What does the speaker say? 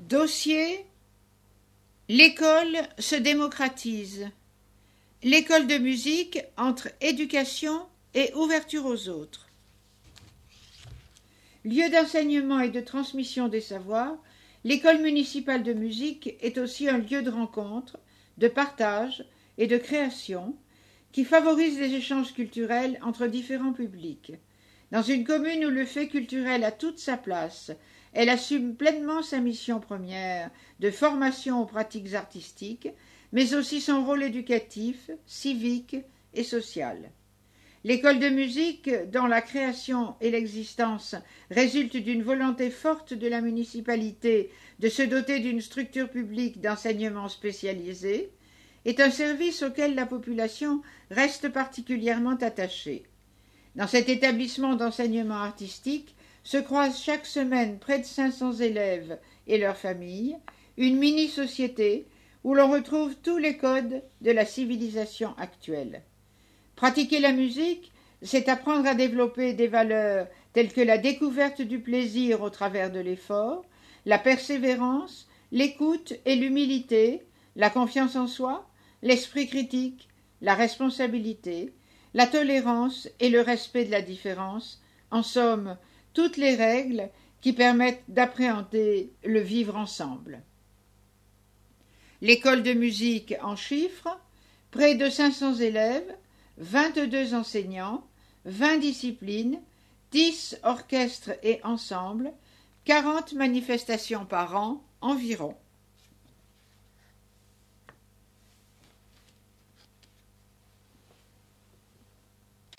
Dossier: l'école se démocratise. L'école de musique entre éducation et ouverture aux autres. Lieu d'enseignement et de transmission des savoirs, l'école municipale de musique est aussi un lieu de rencontre, de partage et de création qui favorise les échanges culturels entre différents publics. Dans une commune où le fait culturel a toute sa place, elle assume pleinement sa mission première de formation aux pratiques artistiques, mais aussi son rôle éducatif, civique et social. L'école de musique, dont la création et l'existence résultent d'une volonté forte de la municipalité de se doter d'une structure publique d'enseignement spécialisé, est un service auquel la population reste particulièrement attachée. Dans cet établissement d'enseignement artistique se croisent chaque semaine près de 500 élèves et leurs familles, une mini-société où l'on retrouve tous les codes de la civilisation actuelle. Pratiquer la musique, c'est apprendre à développer des valeurs telles que la découverte du plaisir au travers de l'effort, la persévérance, l'écoute et l'humilité, la confiance en soi, l'esprit critique, la responsabilité, la tolérance et le respect de la différence, en somme, toutes les règles qui permettent d'appréhender le vivre ensemble. L'école de musique en chiffres, près de 500 élèves, 22 enseignants, 20 disciplines, 10 orchestres et ensembles, 40 manifestations par an environ.